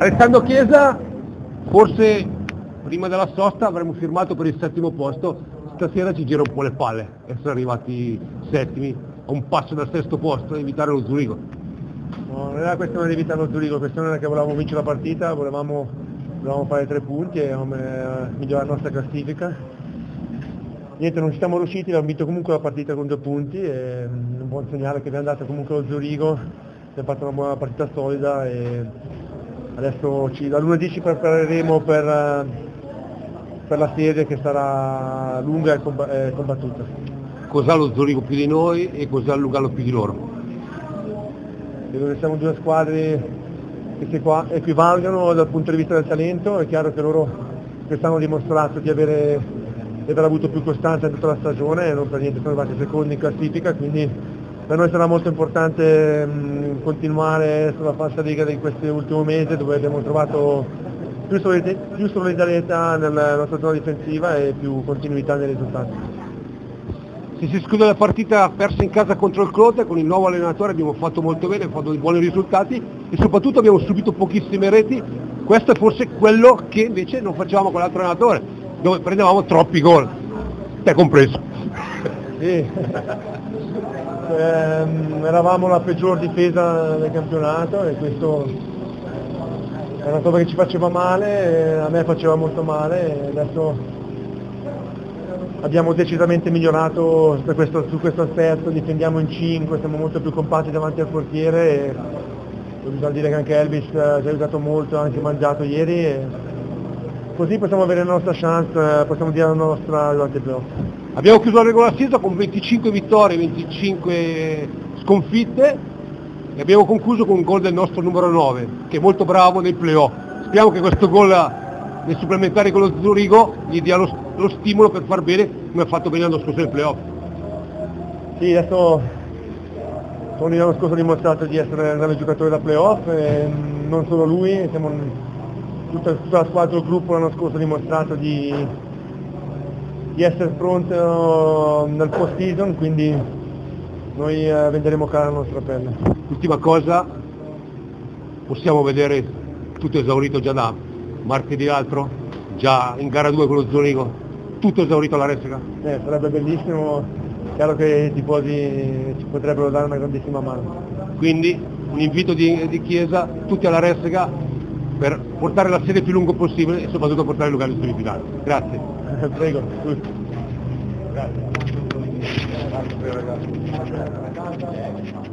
Alessandro Chiesa, forse prima della sosta avremmo firmato per il 7° posto, stasera ci gira un po' le palle essere arrivati 7º, a un passo dal 6° posto e evitare lo Zurigo. No, non era questione di evitare lo Zurigo, questione era che volevamo vincere la partita, volevamo fare 3 punti e migliorare la nostra classifica. Niente, non ci siamo riusciti, abbiamo vinto comunque la partita con 2 punti e un buon segnale che abbiamo dato comunque allo Zurigo, abbiamo fatto una buona partita solida e adesso da lunedì ci prepareremo per la serie che sarà lunga e combattuta. Cos'ha lo Zurigo più di noi e cos'ha il Lugano più di loro? Credo che siamo 2 squadre che si equivalgono dal punto di vista del talento. È chiaro che loro quest'anno hanno dimostrato di aver avuto più costanza in tutta la stagione e non per niente sono arrivati secondi in classifica, quindi per noi sarà molto importante continuare sulla falsariga di questo ultimo mese dove abbiamo trovato più solidarietà nella nostra zona difensiva e più continuità nei risultati. Se si esclude la partita persa in casa contro il Crotone, con il nuovo allenatore abbiamo fatto molto bene, abbiamo fatto dei buoni risultati e soprattutto abbiamo subito pochissime reti. Questo è forse quello che invece non facevamo con l'altro allenatore, dove prendevamo troppi gol, te compreso. Sì. Eravamo la peggior difesa del campionato e questo è una cosa che ci faceva male, a me faceva molto male e adesso abbiamo decisamente migliorato su questo aspetto, difendiamo in 5, siamo molto più compatti davanti al portiere e bisogna dire che anche Elvis ci ha aiutato molto, ha anche mangiato ieri e così possiamo avere la nostra chance, possiamo dire la nostra durante il playoff. Abbiamo chiuso la regular season con 25 vittorie, 25 sconfitte e abbiamo concluso con un gol del nostro numero 9, che è molto bravo nei playoff. Speriamo che questo gol nei supplementari con lo Zurigo gli dia lo stimolo per far bene come ha fatto bene l'anno scorso nei playoff. Sì, adesso Tony l'anno scorso ha dimostrato di essere un grande giocatore da playoff e non solo lui, tutta la squadra del gruppo l'anno scorso ha dimostrato di essere pronto nel post season, quindi noi venderemo cara la nostra pelle. Ultima cosa, possiamo vedere tutto esaurito già da martedì l'altro, già in gara 2 con lo Zurigo, tutto esaurito alla Ressega? Sarebbe bellissimo, chiaro che i tifosi ci potrebbero dare una grandissima mano. Quindi un invito di Chiesa, tutti alla Ressega, per portare la serie più lungo possibile e soprattutto portare il Lugano in semifinale. Grazie. Prego. Grazie.